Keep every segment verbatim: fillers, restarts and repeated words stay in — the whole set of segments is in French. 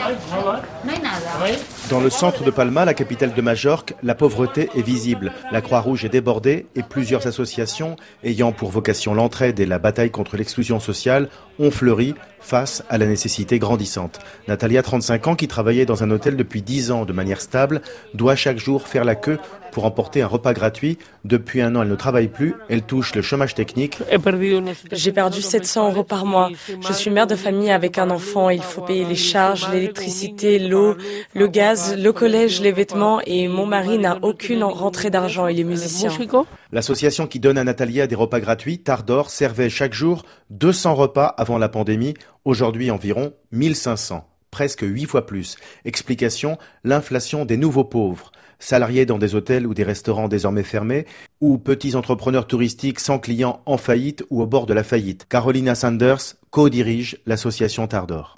Dans le centre de Palma, la capitale de Majorque, la pauvreté est visible. La Croix-Rouge est débordée et plusieurs associations ayant pour vocation l'entraide et la bataille contre l'exclusion sociale ont fleuri face à la nécessité grandissante. Natalia, trente-cinq ans, qui travaillait dans un hôtel depuis dix ans de manière stable, doit chaque jour faire la queue pour emporter un repas gratuit. Depuis un an, elle ne travaille plus. Elle touche le chômage technique. J'ai perdu sept cents euros par mois. Je suis mère de famille avec un enfant. Il faut payer les charges, l'électricité, l'eau, le gaz, le collège, les vêtements et mon mari n'a aucune rentrée d'argent. Il est musicien. L'association qui donne à Natalia des repas gratuits, Tardor, servait chaque jour deux cents repas avant la pandémie. Aujourd'hui, environ mille cinq cents. Presque huit fois plus. Explication, l'inflation des nouveaux pauvres. Salariés dans des hôtels ou des restaurants désormais fermés, ou petits entrepreneurs touristiques sans clients en faillite ou au bord de la faillite. Carolina Sanders co-dirige l'association Tardor.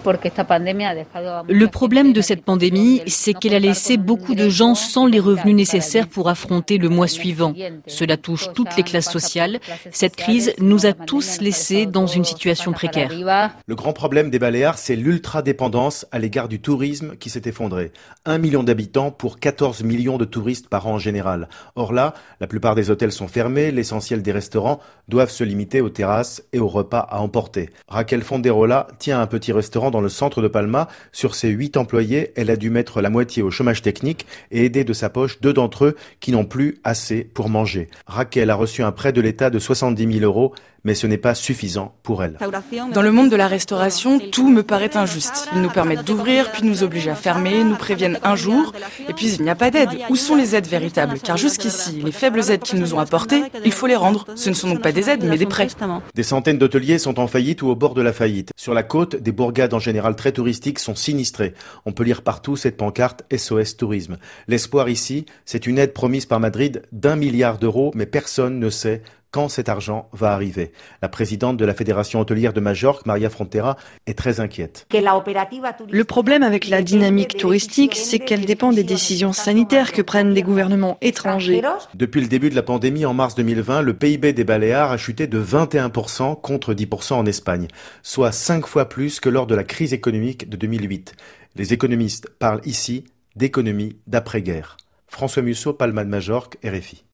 Le problème de cette pandémie, c'est qu'elle a laissé beaucoup de gens sans les revenus nécessaires pour affronter le mois suivant. Cela touche toutes les classes sociales. Cette crise nous a tous laissés dans une situation précaire. Le grand problème des Baléares, c'est l'ultra-dépendance à l'égard du tourisme qui s'est effondré. Un million d'habitants pour quatorze millions de touristes par an en général. Or là, la plupart des hôtels sont fermés, l'essentiel des restaurants doivent se limiter aux terrasses et aux repas à emporter. Raquel Fonderola tient un petit restaurant dans le centre de Palma. Sur ses huit employés, elle a dû mettre la moitié au chômage technique et aider de sa poche deux d'entre eux qui n'ont plus assez pour manger. Raquel a reçu un prêt de l'État de soixante-dix mille euros, mais ce n'est pas suffisant pour elle. Dans le monde de la restauration, tout me paraît injuste. Ils nous permettent d'ouvrir, puis nous obligent à fermer, nous préviennent un jour, et puis il n'y a pas d'aide. Où sont les aides véritables? Car jusqu'ici, les faibles aides qu'ils nous ont apportées, il faut les rendre. Ce ne sont donc pas des aides, mais des prêts. Des centaines d'hôteliers sont en faillite ou au bord de la faillite. Sur la côte, des bourgades en général très touristiques sont sinistrées. On peut lire partout cette pancarte S O S Tourisme. L'espoir ici, c'est une aide promise par Madrid d'un milliard d'euros, mais personne ne sait quand cet argent va arriver. La présidente de la Fédération hôtelière de Majorque, Maria Frontera, est très inquiète. Le problème avec la dynamique touristique, c'est qu'elle dépend des décisions sanitaires que prennent des gouvernements étrangers. Depuis le début de la pandémie, en mars deux mille vingt, le P I B des Baléares a chuté de vingt et un pour cent contre dix pour cent en Espagne, soit cinq fois plus que lors de la crise économique de deux mille huit. Les économistes parlent ici d'économie d'après-guerre. François Musso, Palma de Majorque, R F I.